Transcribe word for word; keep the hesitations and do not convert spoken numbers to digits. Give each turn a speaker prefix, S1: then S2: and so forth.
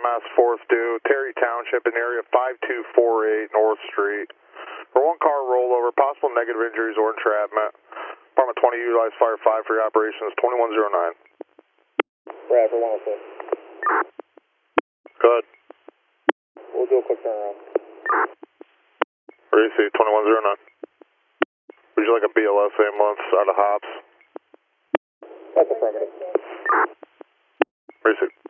S1: Mass fourth due, Terry Township in area five two four eight North Street. For one car rollover, possible negative injuries or entrapment. Department twenty utilized Fire five for your operations, twenty-one oh nine.
S2: Right, for one oh six.
S1: Go ahead.
S2: We'll do a quick turnaround.
S1: Receive, twenty-one oh nine. Would you like a B L S ambulance out of Hops?
S2: That's affirmative.
S1: Receive.